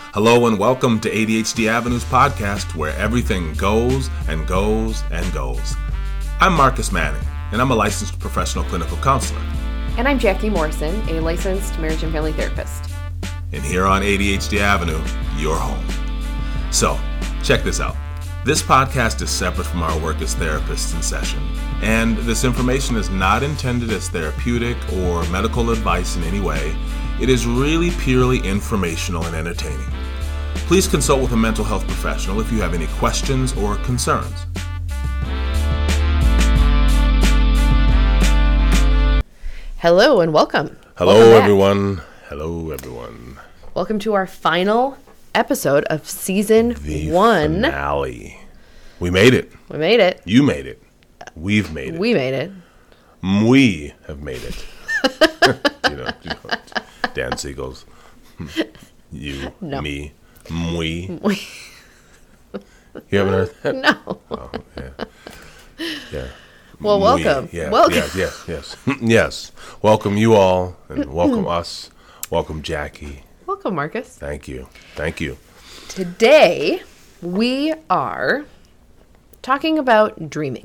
Hello and welcome to ADHD Avenue's podcast, where everything goes and goes and goes. I'm Marcus Manning, and I'm a licensed professional clinical counselor. And I'm Jackie Morrison, a licensed marriage and family therapist. And here on ADHD Avenue, your home. So, check this out. This podcast is separate from our work as therapists in session, and this information is not intended as therapeutic or medical advice in any way. It is really purely informational and entertaining. Please consult with a mental health professional if you have any questions or concerns. Hello and welcome. Hello, everyone. Hello, everyone. Welcome to our final episode of season The 1. finale. We made it. We made it. You made it. We've made it. We made it. We have made it. you know, Dan Siegel's. You, No. me, we. You haven't heard that? No. Oh, yeah. Yeah. Well, welcome. Yeah, Welcome. Yes. Yes. Welcome you all, and welcome us. Welcome Jackie. Welcome, Marcus. Thank you. Today, we are talking about dreaming.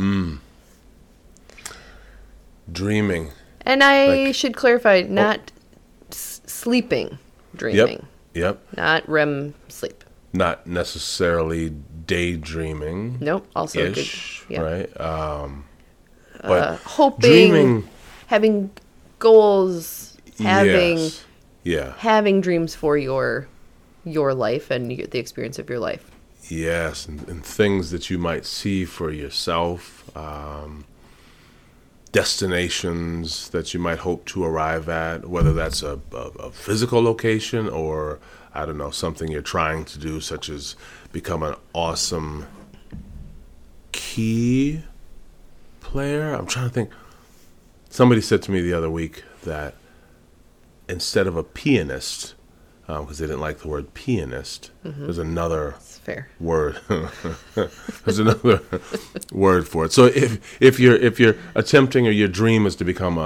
Dreaming. And I should clarify, not sleeping dreaming. Yep. Not REM sleep. Not necessarily daydreaming. Nope. Also Ish, good. Yeah. Right? But Hoping, dreaming, having goals, having yes. Yeah. having dreams for your life and the experience of your life. Yes, and things that you might see for yourself, destinations that you might hope to arrive at, whether that's a physical location or, I don't know, something you're trying to do, such as become an awesome key player. I'm trying to think. Somebody said to me the other week that instead of a pianist, because they didn't like the word pianist, there's another It's fair. word. There's another word for it. So if you're attempting, or your dream is to become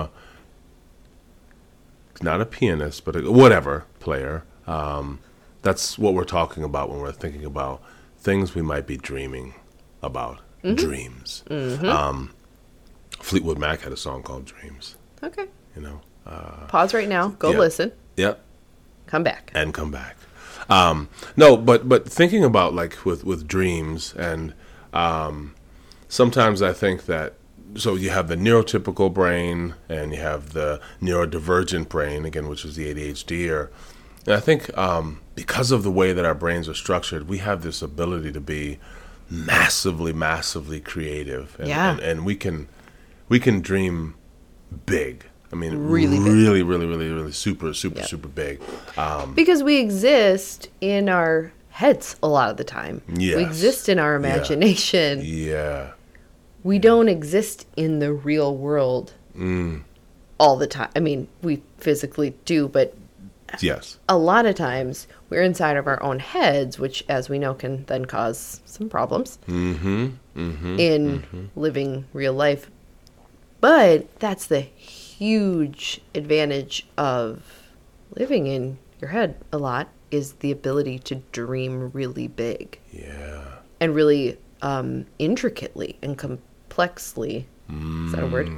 not a pianist, but whatever player, that's what we're talking about when we're thinking about things we might be dreaming about. Dreams. Fleetwood Mac had a song called Dreams. Okay. You know. Pause right now. Go yeah. listen. Yep. Come back. And come back. No, but thinking about like with dreams, and sometimes I think that, so you have the neurotypical brain and you have the neurodivergent brain, again, which is the ADHD. And I think because of the way that our brains are structured, we have this ability to be massively creative, and, and we can dream big. I mean, Really big. really super big. Because we exist in our heads a lot of the time. Yes. We exist in our imagination. Yeah. We don't exist in the real world all the time. I mean, we physically do, but Yes. a lot of times we're inside of our own heads, which, as we know, can then cause some problems in living real life. But that's the huge advantage of living in your head a lot, is the ability to dream really big. Yeah. And really intricately and complexly. Is that a word?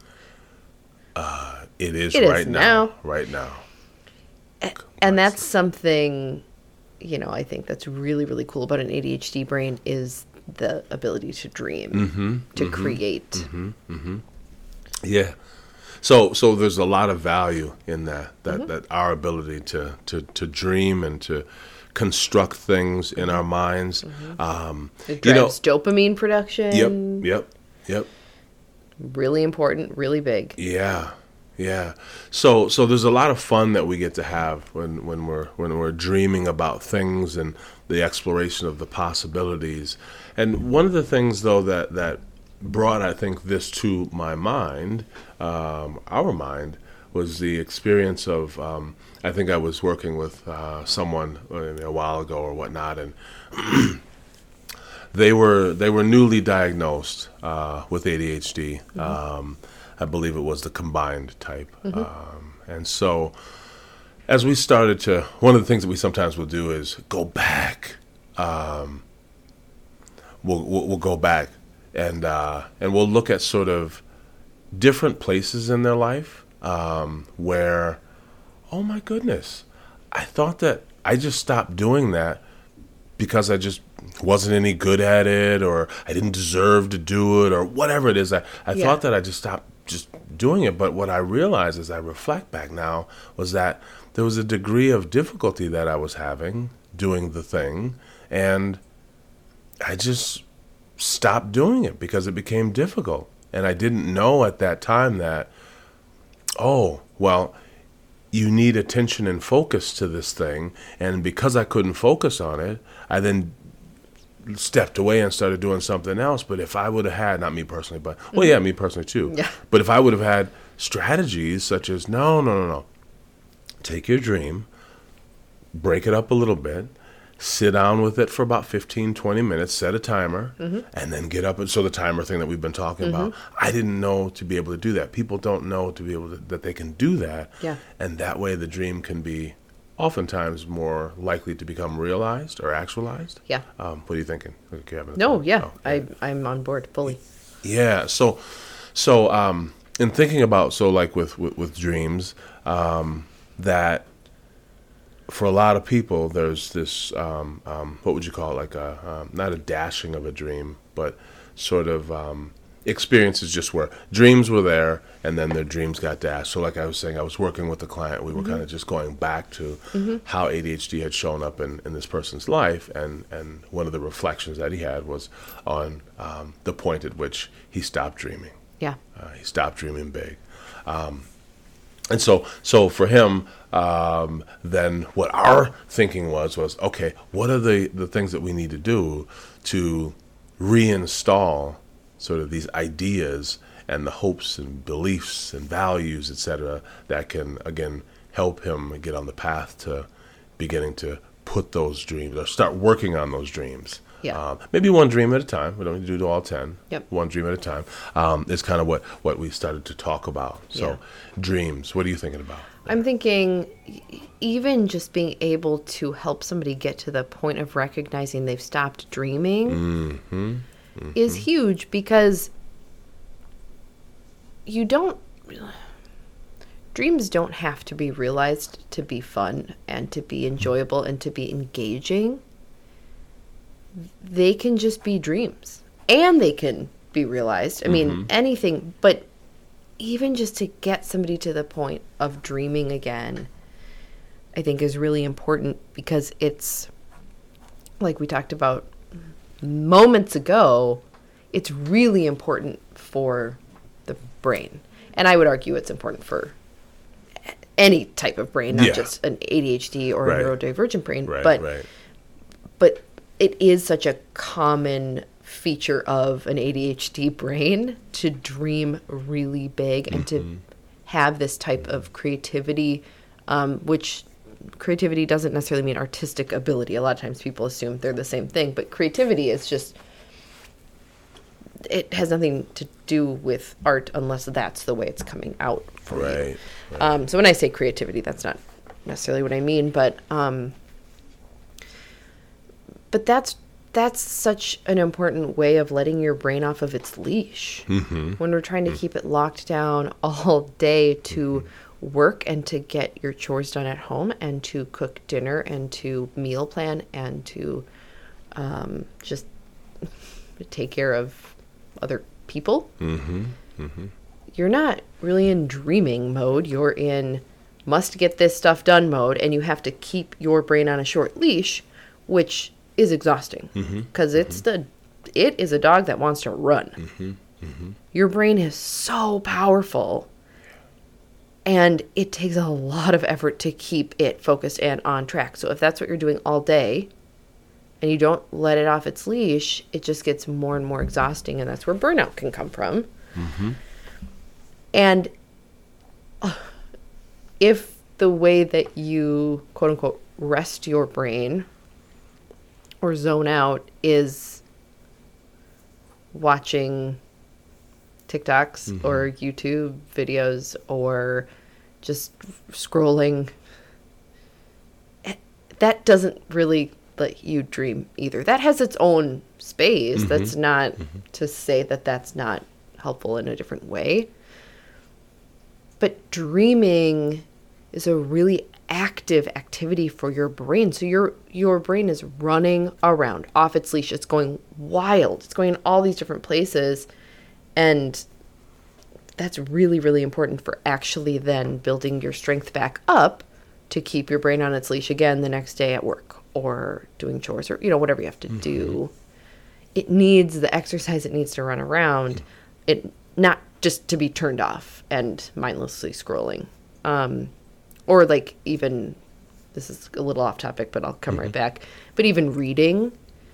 It is It is right now. Right now. And that's something, I think that's really, really cool about an ADHD brain, is the ability to dream, to create. Yeah. So there's a lot of value in that our ability to dream and to construct things in our minds. It drives dopamine production. Yep. Really important, really big. Yeah. So there's a lot of fun that we get to have when we're dreaming about things and the exploration of the possibilities. And one of the things, though, that brought, I think, this to my mind, our mind, was the experience of, I think I was working with someone a while ago or whatnot, and they were newly diagnosed with ADHD. I believe it was the combined type. And so as we started to, one of the things that we sometimes will do is go back. We'll go back and we'll look at sort of different places in their life where, oh my goodness, I thought that I just stopped doing that because I just wasn't any good at it, or I didn't deserve to do it, or whatever it is. I thought that I just stopped just doing it. But what I realized as I reflect back now was that there was a degree of difficulty that I was having doing the thing, and I just stopped doing it because it became difficult. And I didn't know at that time that, oh, well, you need attention and focus to this thing. And because I couldn't focus on it, I then stepped away and started doing something else. But if I would have had, not me personally, but, well, yeah, me personally too. Yeah. But if I would have had strategies such as, no. Take your dream, break it up a little bit, sit down with it for about 15, 20 minutes, set a timer, and then get up. And so the timer thing that we've been talking about, I didn't know to be able to do that. People don't know to be able to, that they can do that. Yeah. And that way the dream can be oftentimes more likely to become realized or actualized. Yeah. What are you thinking? No, yeah. I'm on board fully. Yeah. So in thinking about, so like with dreams, that for a lot of people, there's this, what would you call it, like not a dashing of a dream, but sort of experiences just where dreams were there and then their dreams got dashed. So like I was saying, I was working with a client. We were kind of just going back to how ADHD had shown up in this person's life. And one of the reflections that he had was on the point at which he stopped dreaming. Yeah. He stopped dreaming big. And so for him, then what our thinking was, okay, what are the things that we need to do to reinstall sort of these ideas and the hopes and beliefs and values, et cetera, that can, again, help him get on the path to beginning to put those dreams or start working on those dreams. Yeah. Maybe one dream at a time. We don't need to do all 10. Yep. One dream at a time is kind of what we started to talk about. So dreams, what are you thinking about? I'm thinking even just being able to help somebody get to the point of recognizing they've stopped dreaming is huge, because dreams don't have to be realized to be fun and to be enjoyable and to be engaging. They can just be dreams, and they can be realized. I mean, anything, but even just to get somebody to the point of dreaming again, I think is really important, because it's, like we talked about moments ago, it's really important for the brain. And I would argue it's important for any type of brain, not just an ADHD or a neurodivergent brain. But it is such a common feature of an ADHD brain to dream really big and to have this type of creativity, which creativity doesn't necessarily mean artistic ability. A lot of times people assume they're the same thing, but creativity is just, it has nothing to do with art unless that's the way it's coming out for you. So when I say creativity, that's not necessarily what I mean, but that's such an important way of letting your brain off of its leash. When we're trying to keep it locked down all day to work and to get your chores done at home and to cook dinner and to meal plan and to just take care of other people. You're not really in dreaming mode. You're in must get this stuff done mode, and you have to keep your brain on a short leash, which is exhausting, because it is a dog that wants to run. Your brain is so powerful, and it takes a lot of effort to keep it focused and on track. So if that's what you're doing all day and you don't let it off its leash, it just gets more and more exhausting, and that's where burnout can come from. And if the way that you, quote unquote, rest your brain or zone out is watching TikToks or YouTube videos or just scrolling that doesn't really let you dream either. That has its own space. That's not to say that that's not helpful in a different way. But dreaming is a really active activity for your brain. So your brain is running around off its leash. It's going wild. It's going in all these different places. And that's really, really important for actually then building your strength back up to keep your brain on its leash again the next day at work or doing chores or, whatever you have to do. It needs the exercise. It needs to run around. It not just to be turned off and mindlessly scrolling. Or like even, this is a little off topic, but I'll come right back. But even reading,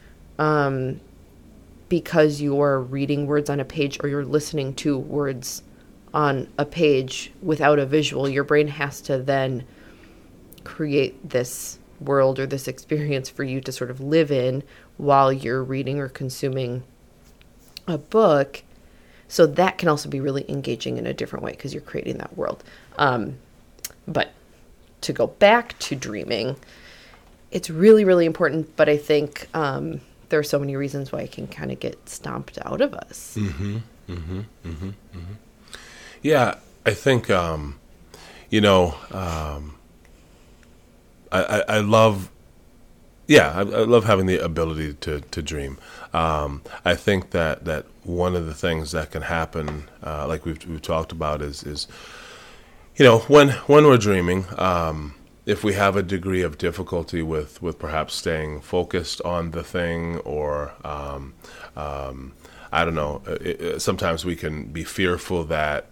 because you're reading words on a page or you're listening to words on a page without a visual, your brain has to then create this world or this experience for you to sort of live in while you're reading or consuming a book. So that can also be really engaging in a different way because you're creating that world. But to go back to dreaming, it's really, really important. But I think there are so many reasons why it can kind of get stomped out of us. Yeah, I think, I love, I love having the ability to dream. I think that one of the things that can happen, like we've talked about, is when we're dreaming, if we have a degree of difficulty with perhaps staying focused on the thing, or I don't know, sometimes we can be fearful that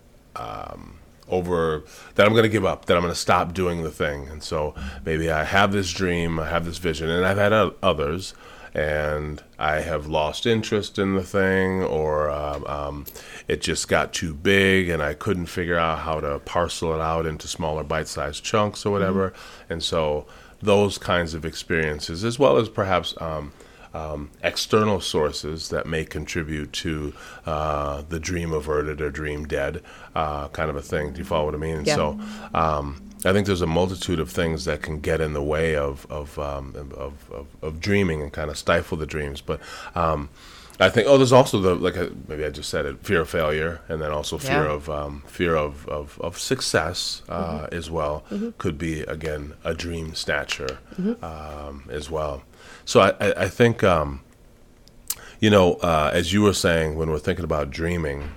that I'm going to give up, that I'm going to stop doing the thing. And so maybe I have this dream, I have this vision, and I've had others, and I have lost interest in the thing, or it just got too big and I couldn't figure out how to parcel it out into smaller bite-sized chunks or whatever. And so those kinds of experiences, as well as perhaps external sources that may contribute to the dream averted or dream dead kind of a thing. Do you follow what I mean? And so I think there's a multitude of things that can get in the way of dreaming and kind of stifle the dreams. But I think there's also maybe I just said it, fear of failure, and then also fear of success as well could be, again, a dream snatcher as well. So I think as you were saying, when we're thinking about dreaming,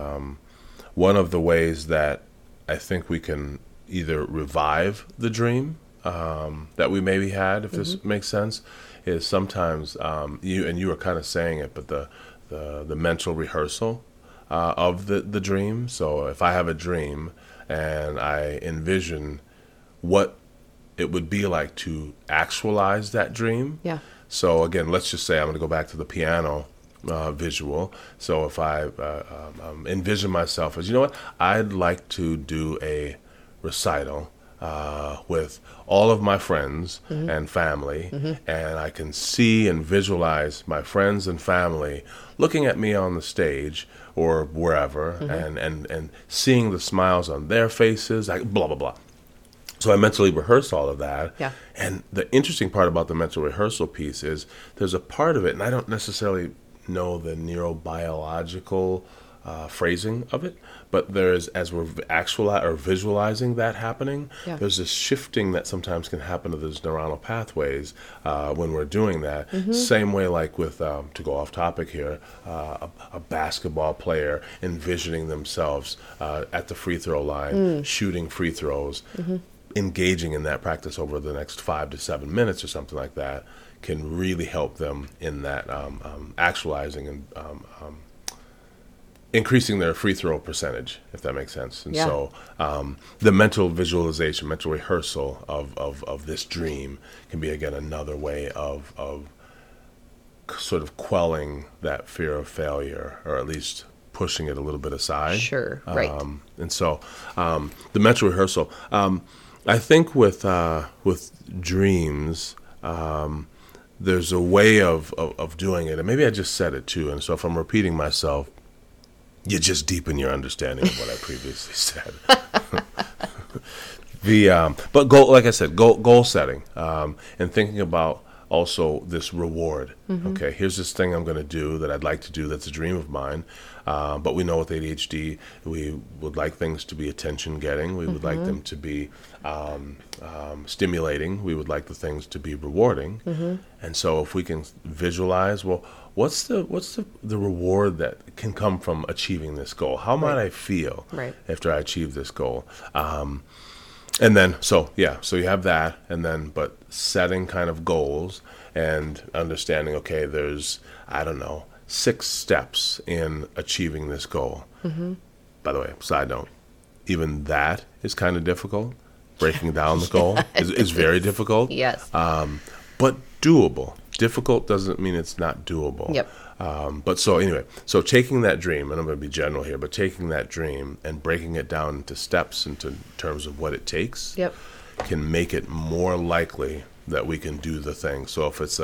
one of the ways that I think we can either revive the dream that we maybe had, if this makes sense, is sometimes you were kind of saying it, but the mental rehearsal of the dream. So if I have a dream and I envision what it would be like to actualize that dream. Yeah. So again, let's just say I'm going to go back to the piano visual. So if I envision myself as, I'd like to do a recital with all of my friends and family, and I can see and visualize my friends and family looking at me on the stage or wherever, and seeing the smiles on their faces, blah, blah, blah. So I mentally rehearse all of that. Yeah. And the interesting part about the mental rehearsal piece is there's a part of it, and I don't necessarily know the neurobiological phrasing of it, but there's, as we're visualizing that happening, there's this shifting that sometimes can happen to those neuronal pathways when we're doing that. Same way like with, to go off topic here, a basketball player envisioning themselves at the free throw line, shooting free throws, engaging in that practice over the next 5 to 7 minutes or something like that can really help them in that actualizing and increasing their free throw percentage, if that makes sense. And so the mental visualization, mental rehearsal of this dream can be, again, another way of sort of quelling that fear of failure, or at least pushing it a little bit aside. Sure, right. And so the mental rehearsal, I think with dreams, there's a way of doing it, and maybe I just said it too, and so if I'm repeating myself, you just deepen your understanding of what I previously said. But goal, like I said, goal setting, and thinking about also this reward. Okay, here's this thing I'm going to do that I'd like to do. That's a dream of mine. But we know with ADHD, we would like things to be attention getting. We would like them to be stimulating. We would like the things to be rewarding. And so if we can visualize, well, what's the reward that can come from achieving this goal? How might I feel after I achieve this goal? And then, so you have that, and then, but setting kind of goals and understanding, okay, there's, I don't know, 6 steps in achieving this goal. By the way, side note, even that is kind of difficult. Breaking down the goal is very difficult. Yes. But doable. Difficult doesn't mean it's not doable. Yep. But so anyway, so taking that dream, and I'm going to be general here, but taking that dream and breaking it down into steps into terms of what it takes can make it more likely that we can do the thing. So if it's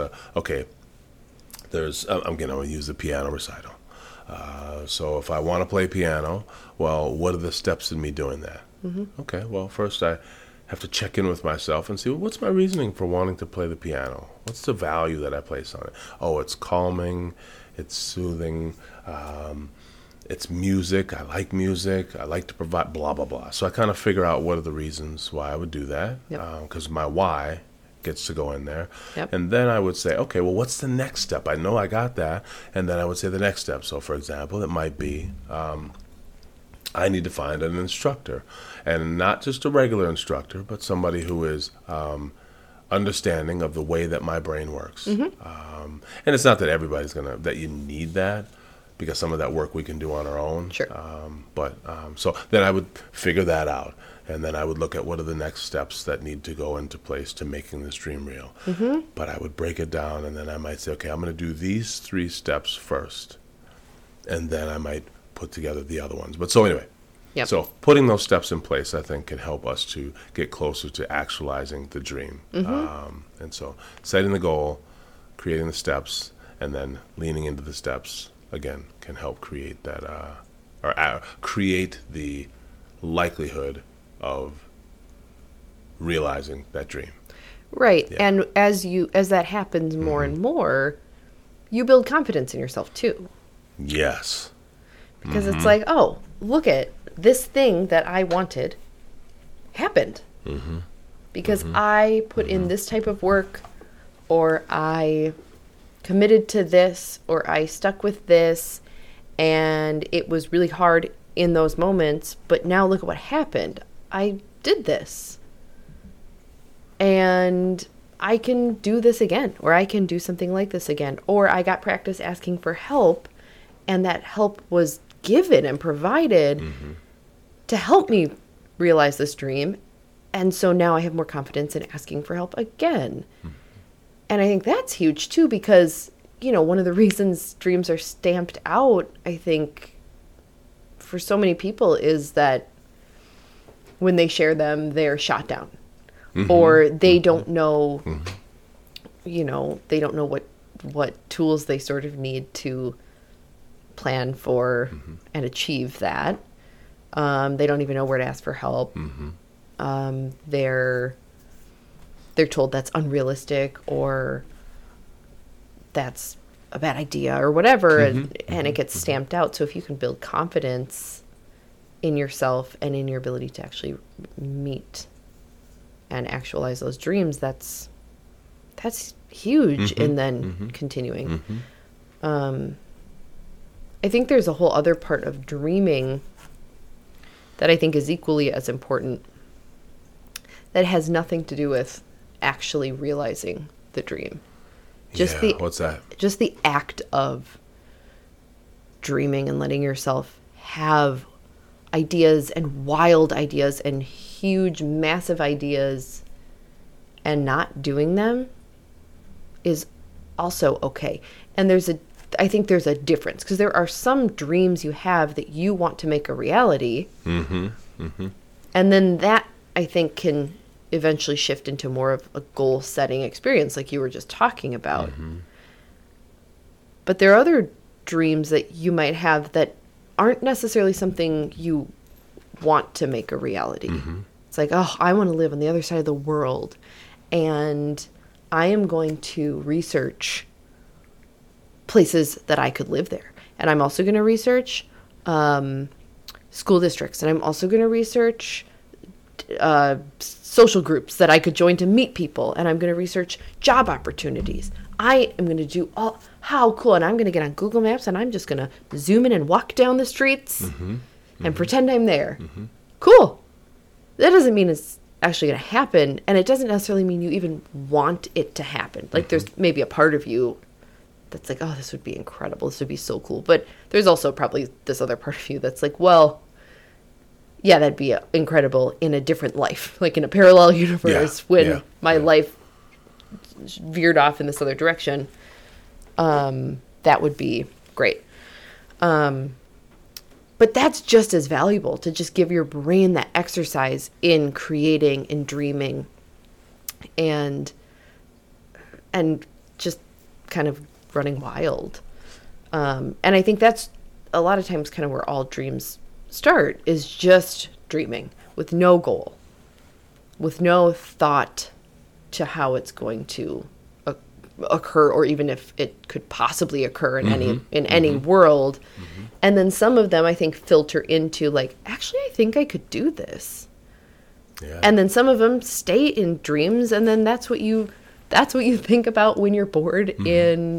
I'm going to use the piano recital. So if I want to play piano, well, what are the steps in me doing that? Okay, well, first I have to check in with myself and see, well, what's my reasoning for wanting to play the piano? What's the value that I place on it? Oh, it's calming, it's soothing, it's music. I like music. I like to provide blah, blah, blah. So I kind of figure out what are the reasons why I would do that, because my why gets to go in there. And then I would say, okay, well, what's the next step? I know I got that. And then I would say the next step. So, for example, it might be I need to find an instructor, and not just a regular instructor, but somebody who is understanding of the way that my brain works. And it's not that everybody's that you need that, because some of that work we can do on our own. Sure. So then I would figure that out. And then I would look at what are the next steps that need to go into place to making this dream real. But I would break it down, and then I might say, okay, I'm going to do these 3 steps first. And then I might put together the other ones. But so anyway, so putting those steps in place, I think, can help us to get closer to actualizing the dream. And so setting the goal, creating the steps, and then leaning into the steps, again, can help create that, create the likelihood of realizing that dream. Right. And as that happens more and more, you build confidence in yourself too. Yes. Because it's like, oh, look at this thing that I wanted happened. Because I put in this type of work, or I committed to this, or I stuck with this, and it was really hard in those moments, but now look at what happened. I did this. And I can do this again, or I can do something like this again, or I got practice asking for help, and that help was given and provided to help me realize this dream. And so now I have more confidence in asking for help again. And I think that's huge too, because, one of the reasons dreams are stamped out, I think, for so many people is that when they share them, they're shot down. Or they don't know, they don't know what tools they sort of need to plan for and achieve that. They don't even know where to ask for help. They're told that's unrealistic, or that's a bad idea, or whatever, and it gets stamped out. So if you can build confidence in yourself and in your ability to actually meet and actualize those dreams, that's huge. And then continuing. I think there's a whole other part of dreaming that I think is equally as important, that has nothing to do with actually realizing the dream. What's that? Just the act of dreaming and letting yourself have ideas and wild ideas and huge, massive ideas and not doing them is also okay. And I think there's a difference, because there are some dreams you have that you want to make a reality. And then that, I think, can eventually shift into more of a goal-setting experience, like you were just talking about. But there are other dreams that you might have that aren't necessarily something you want to make a reality. It's like, oh, I want to live on the other side of the world, and I am going to research places that I could live there. And I'm also going to research school districts, and I'm also going to research social groups that I could join to meet people, and I'm going to research job opportunities. I am going to do all, how cool, and I'm going to get on Google Maps, and I'm just going to zoom in and walk down the streets and pretend I'm there. Cool. That doesn't mean it's actually going to happen, and it doesn't necessarily mean you even want it to happen. Like, there's maybe a part of you that's like, oh, this would be incredible, this would be so cool, but there's also probably this other part of you that's like, well, yeah, that'd be incredible in a different life, like in a parallel universe when my life veered off in this other direction. That would be great. But that's just as valuable, to just give your brain that exercise in creating and dreaming and just kind of running wild. And I think that's a lot of times kind of where all dreams start, is just dreaming with no goal, with no thought to how it's going to occur, or even if it could possibly occur in any world. And then some of them I think filter into like, actually I think I could do this. And then some of them stay in dreams, and then that's what you think about when you're bored in,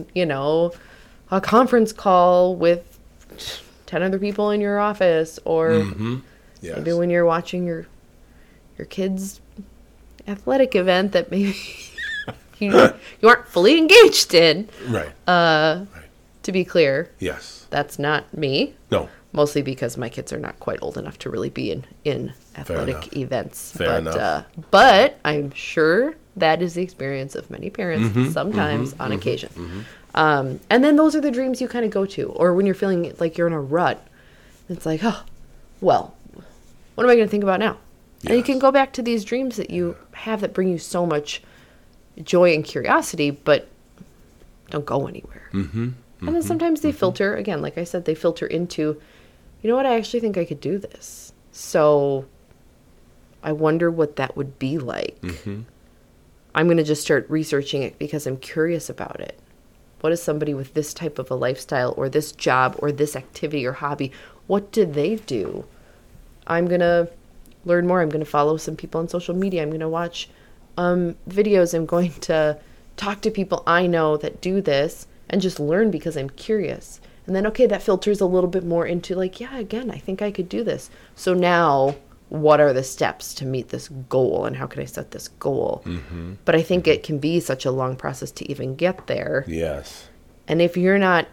a conference call with 10 other people in your office, or maybe when you're watching your kids' athletic event that maybe you aren't fully engaged in. Right. To be clear. Yes. That's not me. No. Mostly because my kids are not quite old enough to really be in athletic events. Fair enough. But I'm sure that is the experience of many parents sometimes on occasion. And then those are the dreams you kind of go to. Or when you're feeling like you're in a rut, it's like, oh, well, what am I going to think about now? Yes. And you can go back to these dreams that you have that bring you so much joy and curiosity, but don't go anywhere. And then sometimes they filter, again, like I said, they filter into, you know what, I actually think I could do this. So I wonder what that would be like. I'm going to just start researching it because I'm curious about it. What is somebody with this type of a lifestyle, or this job, or this activity or hobby? What do they do? I'm going to learn more. I'm going to follow some people on social media. I'm going to watch videos. I'm going to talk to people I know that do this and just learn because I'm curious. And then, okay, that filters a little bit more into like, yeah, again, I think I could do this. So now, what are the steps to meet this goal, and how can I set this goal? But I think it can be such a long process to even get there. Yes. And if you're not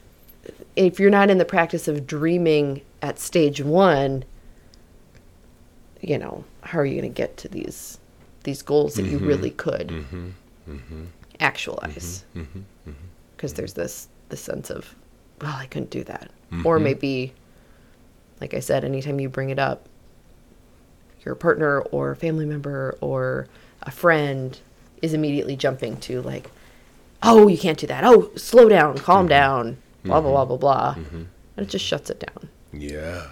in the practice of dreaming at stage 1, how are you going to get to these goals that you really could actualize? Because there's this sense of, well, I couldn't do that. Or maybe, like I said, anytime you bring it up, your partner or a family member or a friend is immediately jumping to like, oh, you can't do that. Oh, slow down, calm down, blah, blah, blah, blah, blah. And it just shuts it down. Yeah.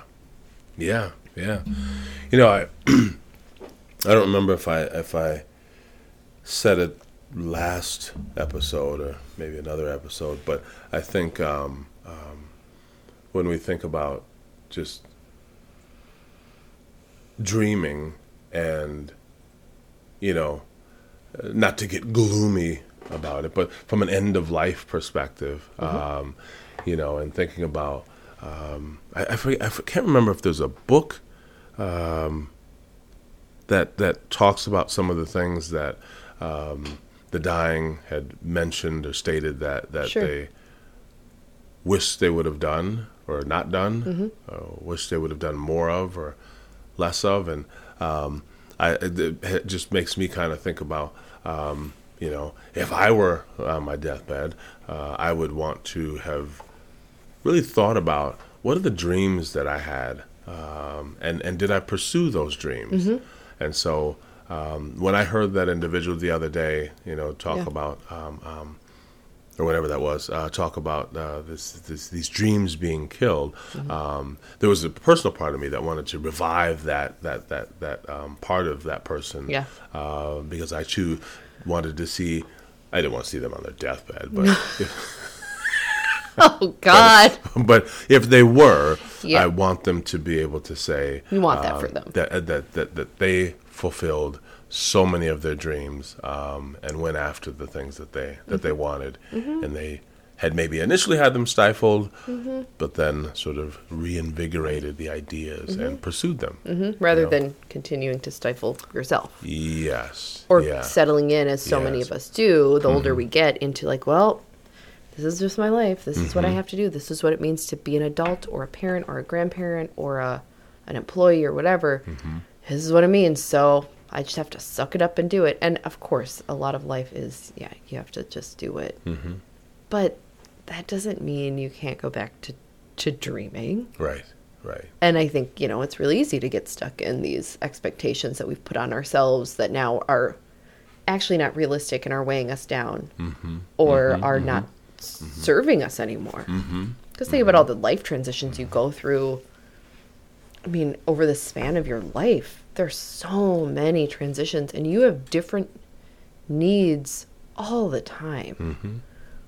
I don't remember if I said it last episode or maybe another episode, but I think when we think about just dreaming and, not to get gloomy about it, but from an end of life perspective, and thinking about, I can't remember if there's a book that talks about some of the things that the dying had mentioned or stated that they wish they would have done or not done, wish they would have done more of or less of. And it just makes me kind of think about, if I were on my deathbed, I would want to have really thought about what are the dreams that I had, and did I pursue those dreams? And so when I heard that individual the other day, talk about or whatever that was, talk about these dreams being killed. There was a personal part of me that wanted to revive that part of that person. Yeah. Because I too wanted to see. I didn't want to see them on their deathbed, but. Oh God! But if they were, Yeah. I want them to be able to say You want that for them. that they fulfilled so many of their dreams and went after the things that they wanted, and they had maybe initially had them stifled, but then sort of reinvigorated the ideas and pursued them. Rather than continuing to stifle yourself. Yes. Or yeah. settling in, as so many Yes. of us do, the older we get, into like, well, this is just my life. This is what I have to do. This is what it means to be an adult or a parent or a grandparent or an employee or whatever. This is what it means. So I just have to suck it up and do it. And of course, a lot of life is, you have to just do it. But that doesn't mean you can't go back to dreaming. Right. And I think, it's really easy to get stuck in these expectations that we've put on ourselves that now are actually not realistic and are weighing us down or are not serving us anymore. Because think about all the life transitions you go through. I mean, over the span of your life, there's so many transitions and you have different needs all the time.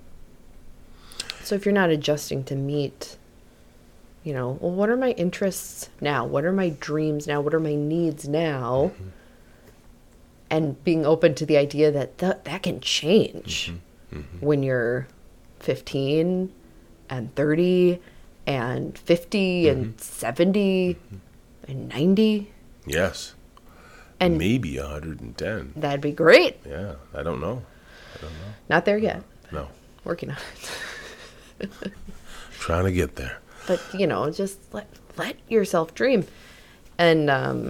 So if you're not adjusting to meet, well, what are my interests now? What are my dreams now? What are my needs now? And being open to the idea that that can change when you're 15 and 30 and 50 and 70 and 90. Yes. And maybe 110. That'd be great. Yeah, I don't know. Not there yet. No. Working on it. Trying to get there. But, just let yourself dream. And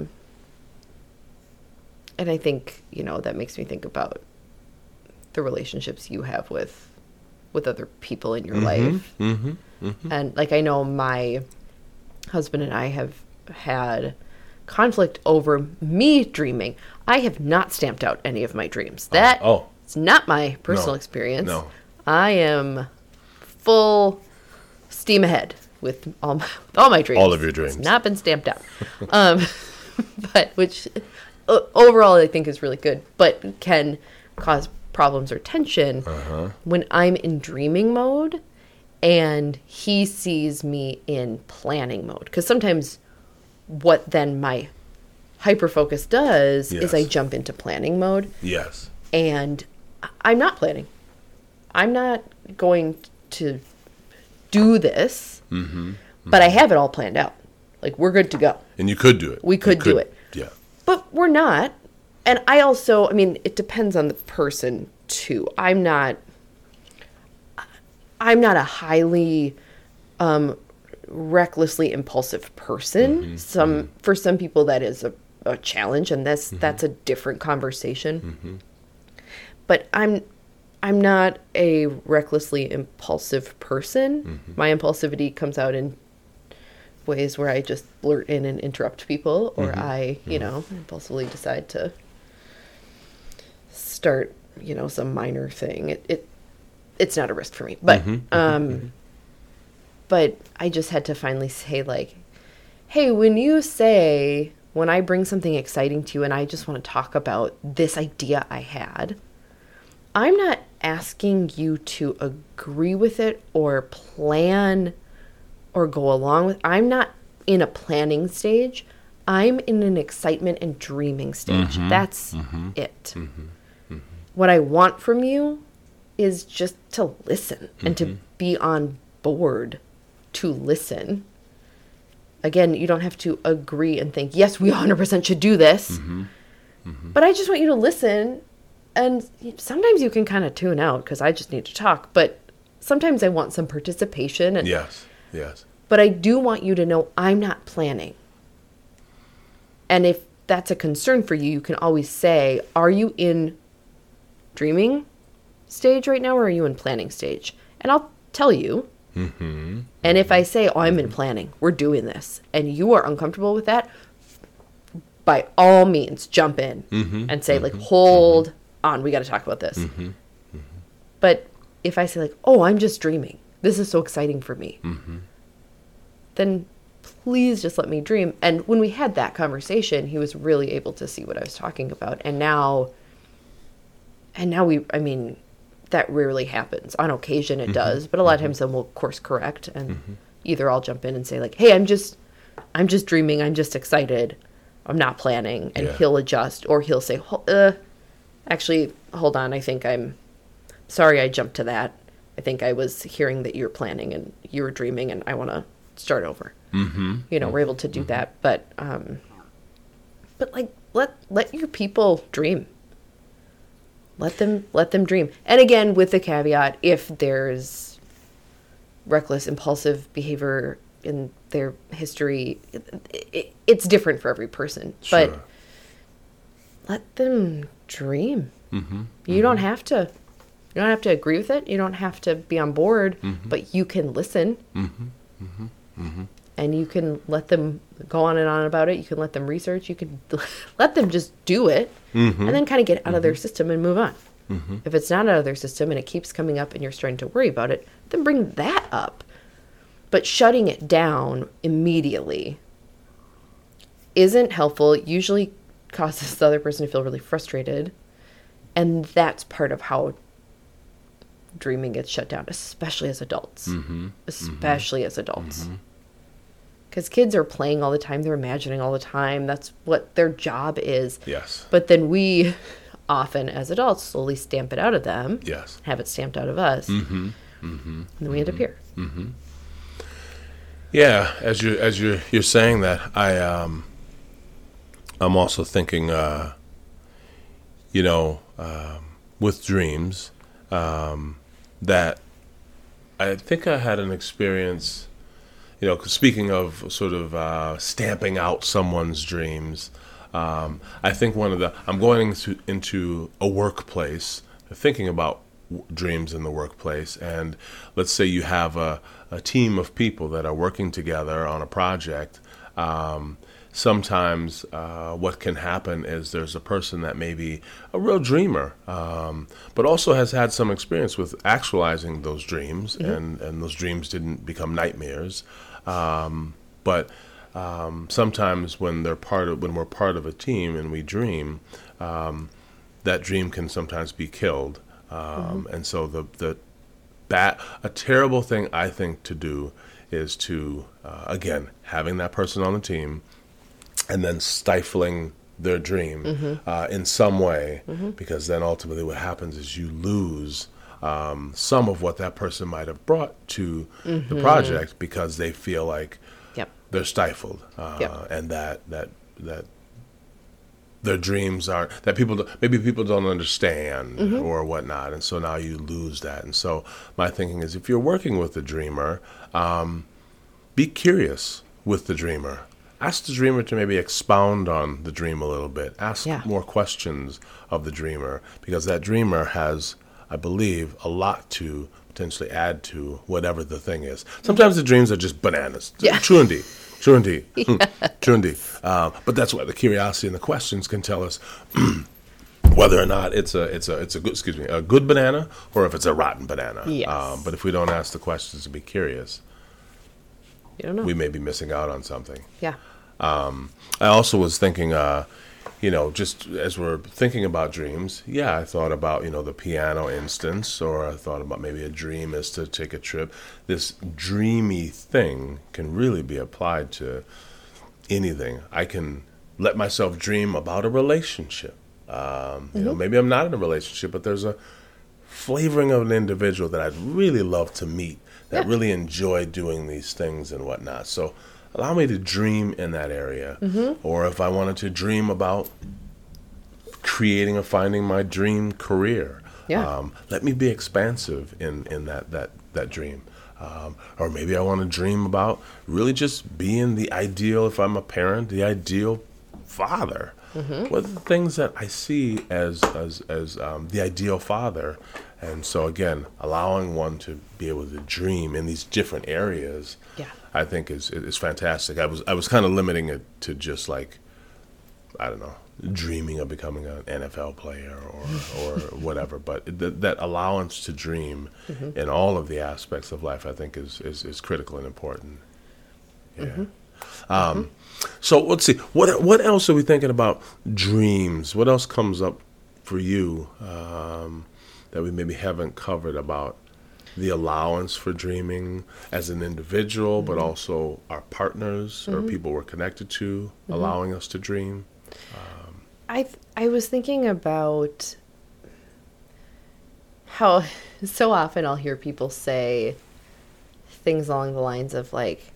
I think, that makes me think about the relationships you have with other people in your life. And like, I know my husband and I have had conflict over me dreaming. I have not stamped out any of my dreams. That is not my personal experience. No. I am full steam ahead with all my dreams. All of your dreams. It's not been stamped out. But which overall I think is really good, but can cause problems or tension when I'm in dreaming mode and he sees me in planning mode. Because sometimes what then my hyperfocus does is I jump into planning mode. Yes. And I'm not planning. I'm not going to do this, but I have it all planned out. Like, we're good to go. And you could do it. We could do it. Yeah. But we're not. And I also, it depends on the person too. I'm not a highly recklessly impulsive person. For some people that is a challenge, and that's a different conversation. But I'm not a recklessly impulsive person. My impulsivity comes out in ways where I just blurt in and interrupt people, or I, impulsively decide to start, some minor thing. It's not a risk for me, but but I just had to finally say, like, hey, when I bring something exciting to you and I just want to talk about this idea I had, I'm not asking you to agree with it or plan or go along with. I'm not in a planning stage. I'm in an excitement and dreaming stage. That's it. What I want from you is just to listen and to be on board to listen. Again, you don't have to agree and think, yes, we 100% should do this. But I just want you to listen. And sometimes you can kind of tune out because I just need to talk. But sometimes I want some participation. And, yes. But I do want you to know I'm not planning. And if that's a concern for you, you can always say, are you in dreaming stage right now or are you in planning stage? And I'll tell you. And if I say, oh, I'm in planning, we're doing this, and you are uncomfortable with that, by all means, jump in and say, like, hold on, we got to talk about this. But if I say like, oh, I'm just dreaming, this is so exciting for me, then please just let me dream. And when we had that conversation, he was really able to see what I was talking about. And now I mean, that rarely happens. On occasion it does, but a lot of times then we'll course correct, and either I'll jump in and say like, hey, I'm just dreaming, I'm just excited, I'm not planning, and he'll adjust, or he'll say, actually, hold on, I think I'm sorry I jumped to that. I think I was hearing that you were planning and you were dreaming, and I want to start over. You know, we're able to do that, but like let your people dream. Let them dream. And again, with the caveat, if there's reckless, impulsive behavior in their history, it's different for every person. Sure. But let them dream. You don't have to. You don't have to agree with it. You don't have to be on board. But you can listen. And you can let them go on and on about it. You can let them research. You can let them just do it, and then kind of get out of their system and move on. If it's not out of their system and it keeps coming up and you're starting to worry about it, then bring that up. But shutting it down immediately isn't helpful. It usually causes the other person to feel really frustrated. And that's part of how dreaming gets shut down, especially as adults. Especially as adults. Because kids are playing all the time. They're imagining all the time. That's what their job is. Yes. But then we often, as adults, slowly stamp it out of them. Yes. Have it stamped out of us. And then we end up here. Yeah. As you're saying that, I'm also thinking, with dreams, that I think I had an experience. Speaking of sort of stamping out someone's dreams, I think I'm going into a workplace, thinking about dreams in the workplace, and let's say you have a team of people that are working together on a project. Sometimes what can happen is there's a person that may be a real dreamer, but also has had some experience with actualizing those dreams, and those dreams didn't become nightmares. But sometimes when we're part of a team and we dream, that dream can sometimes be killed. And so a terrible thing I think to do is to again having that person on the team and then stifling their dream in some way, because then ultimately what happens is you lose some of what that person might have brought to the project, because they feel like they're stifled, and that their dreams are that maybe people don't understand or whatnot, and so now you lose that. And so my thinking is, if you're working with a dreamer, be curious with the dreamer. Ask the dreamer to maybe expound on the dream a little bit. Ask more questions of the dreamer, because that dreamer has, I believe, a lot to potentially add to whatever the thing is. Sometimes the dreams are just bananas. True indeed. But that's why the curiosity and the questions can tell us whether or not it's a good banana, or if it's a rotten banana. Yes. But if we don't ask the questions to be curious, You don't know. we may be missing out on something. Yeah. I also was thinking, just as we're thinking about dreams, I thought about, the piano instance, or I thought about maybe a dream is to take a trip. This dreamy thing can really be applied to anything. I can let myself dream about a relationship. Maybe I'm not in a relationship, but there's a flavoring of an individual that I'd really love to meet, that really enjoy doing these things and whatnot. So allow me to dream in that area. Or if I wanted to dream about creating or finding my dream career, let me be expansive in that dream. Or maybe I want to dream about really just being the ideal, if I'm a parent, the ideal father. What are the things that I see as the ideal father? And so again, allowing one to be able to dream in these different areas, I think is fantastic. I was kind of limiting it to just like, I don't know, dreaming of becoming an NFL player or whatever, but that allowance to dream in all of the aspects of life, I think, is critical and important. Yeah. So let's see. What else are we thinking about dreams? What else comes up for you that we maybe haven't covered about the allowance for dreaming as an individual, but also our partners or people we're connected to, allowing us to dream? I was thinking about how so often I'll hear people say things along the lines of like,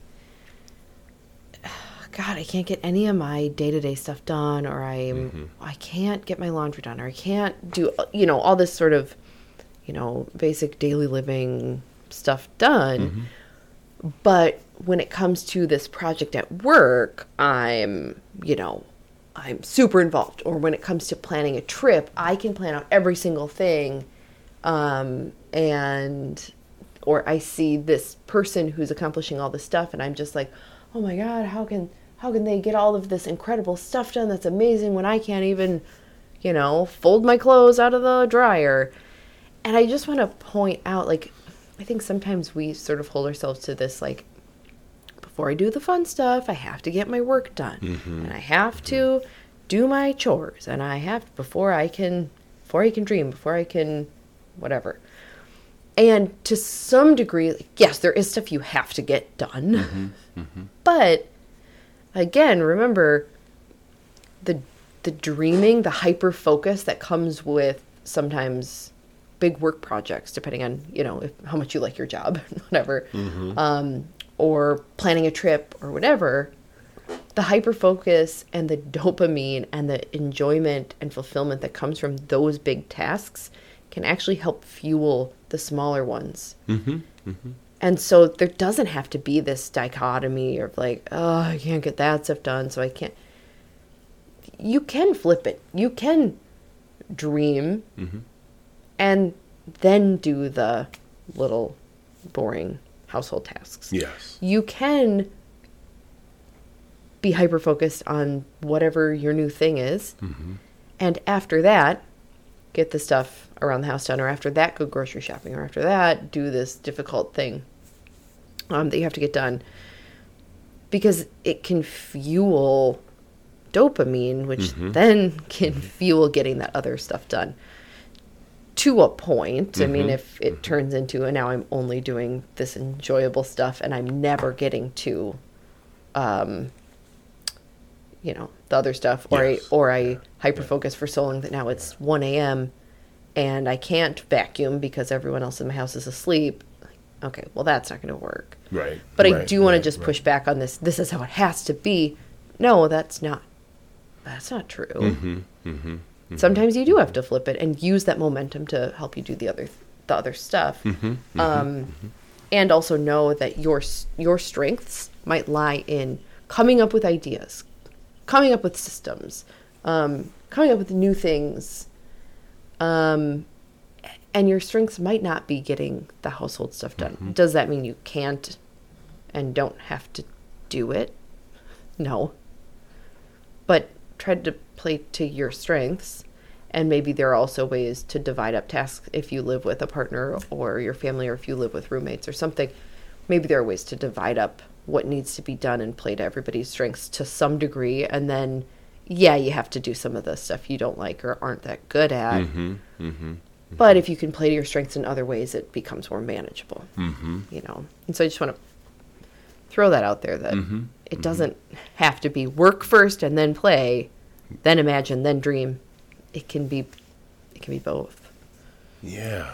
God, I can't get any of my day-to-day stuff done, or I can't get my laundry done, or I can't do, all this sort of, basic daily living stuff done. But when it comes to this project at work, I'm super involved. Or when it comes to planning a trip, I can plan out every single thing. Or I see this person who's accomplishing all this stuff, and I'm just like, oh my God, how can they get all of this incredible stuff done that's amazing when I can't even, fold my clothes out of the dryer? And I just want to point out, like, I think sometimes we sort of hold ourselves to this, like, before I do the fun stuff, I have to get my work done. And I have to do my chores. And I have, before I can dream, before I can whatever. And to some degree, like, yes, there is stuff you have to get done. But again, remember the dreaming, the hyper focus that comes with sometimes big work projects, depending on, how much you like your job, whatever, or planning a trip or whatever. The hyper focus and the dopamine and the enjoyment and fulfillment that comes from those big tasks can actually help fuel the smaller ones. And so there doesn't have to be this dichotomy of like, oh, I can't get that stuff done, so I can't. You can flip it. You can dream and then do the little boring household tasks. Yes. You can be hyper-focused on whatever your new thing is. And after that, get the stuff around the house done, or after that, go grocery shopping, or after that, do this difficult thing that you have to get done. Because it can fuel dopamine, which then can fuel getting that other stuff done. To a point. I mean, if it turns into, and now I'm only doing this enjoyable stuff and I'm never getting to, the other stuff, or I hyper focus for so long that now it's 1 a.m. and I can't vacuum because everyone else in my house is asleep. Okay, well, that's not going to work. Right. But I do want to just push back on this. This is how it has to be. No, that's not true. Sometimes you do have to flip it and use that momentum to help you do the other stuff. And also know that your strengths might lie in coming up with ideas, coming up with systems, coming up with new things. And your strengths might not be getting the household stuff done. Does that mean you can't and don't have to do it? No. But try to play to your strengths. And maybe there are also ways to divide up tasks if you live with a partner or your family, or if you live with roommates or something. Maybe there are ways to divide up what needs to be done and play to everybody's strengths to some degree. And then, you have to do some of the stuff you don't like or aren't that good at. But if you can play to your strengths in other ways, it becomes more manageable. And so I just want to throw that out there, that it doesn't have to be work first and then play, then imagine, then dream. It can be both. Yeah.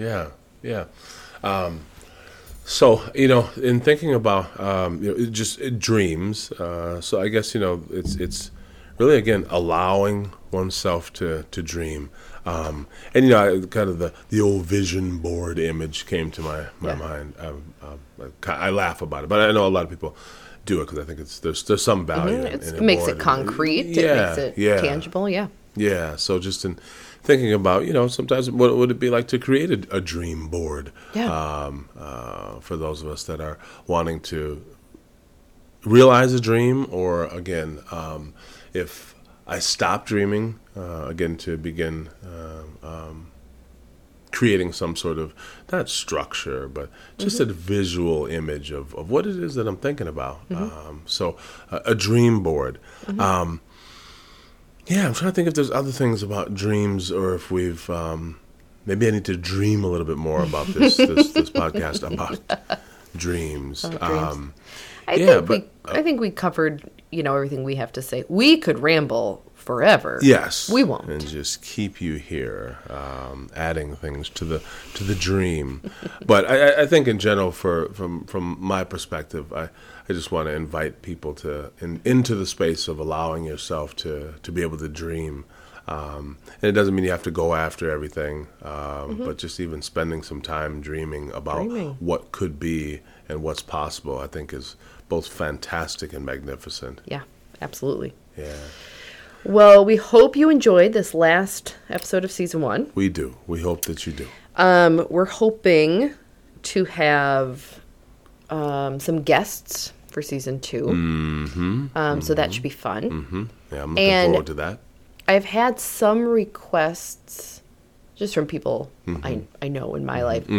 So, in thinking about just dreams, so I guess it's really, again, allowing oneself to dream. And kind of the old vision board image came to my mind. I laugh about it, but I know a lot of people do it because I think there's some value in it. It makes it concrete. It makes it tangible. Yeah, so just in thinking about, sometimes what would it be like to create a dream board for those of us that are wanting to realize a dream, or, again, if I stopped dreaming again to begin creating some sort of, not structure, but just a visual image of what it is that I'm thinking about. So a dream board. Yeah, I'm trying to think if there's other things about dreams, or if we've maybe I need to dream a little bit more about this podcast about dreams. I think we covered, everything we have to say. We could ramble forever. Yes, we won't, and just keep you here, adding things to the dream. But I think in general, from my perspective, I just want to invite people into the space of allowing yourself to be able to dream. And it doesn't mean you have to go after everything, but just even spending some time dreaming about what could be and what's possible, I think is both fantastic and magnificent. Yeah, absolutely. Yeah. Well, we hope you enjoyed this last episode of season 1. We do. We hope that you do. We're hoping to have some guests for season 2. So that should be fun. Yeah, I'm looking forward to that. I've had some requests just from people I know in my life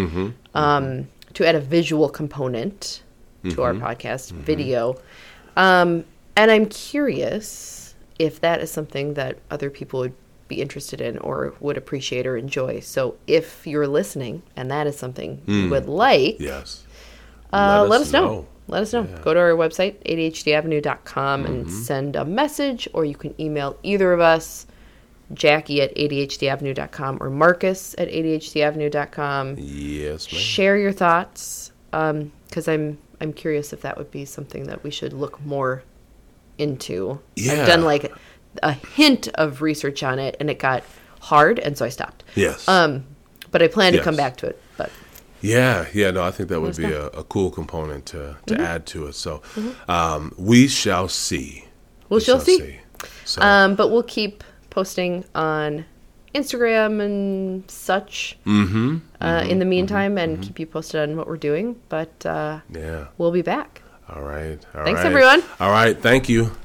to add a visual component to our podcast, video. And I'm curious if that is something that other people would be interested in or would appreciate or enjoy. So if you're listening and that is something you would like, yes, let us know. Let us know. Yeah. Go to our website, ADHDavenue.com, and send a message, or you can email either of us, Jackie at ADHDavenue.com or Marcus at ADHDavenue.com. Yes, ma'am. Share your thoughts, because I'm curious if that would be something that we should look more into. Yeah. I've done like a hint of research on it, and it got hard, and so I stopped. Yes. But I plan to come back to it. But yeah, no, I think that would be a cool component to add to it. So we shall see. We shall see. So. But we'll keep posting on Instagram and such in the meantime, and keep you posted on what we're doing. But we'll be back. All right. Thanks, everyone. All right. Thank you.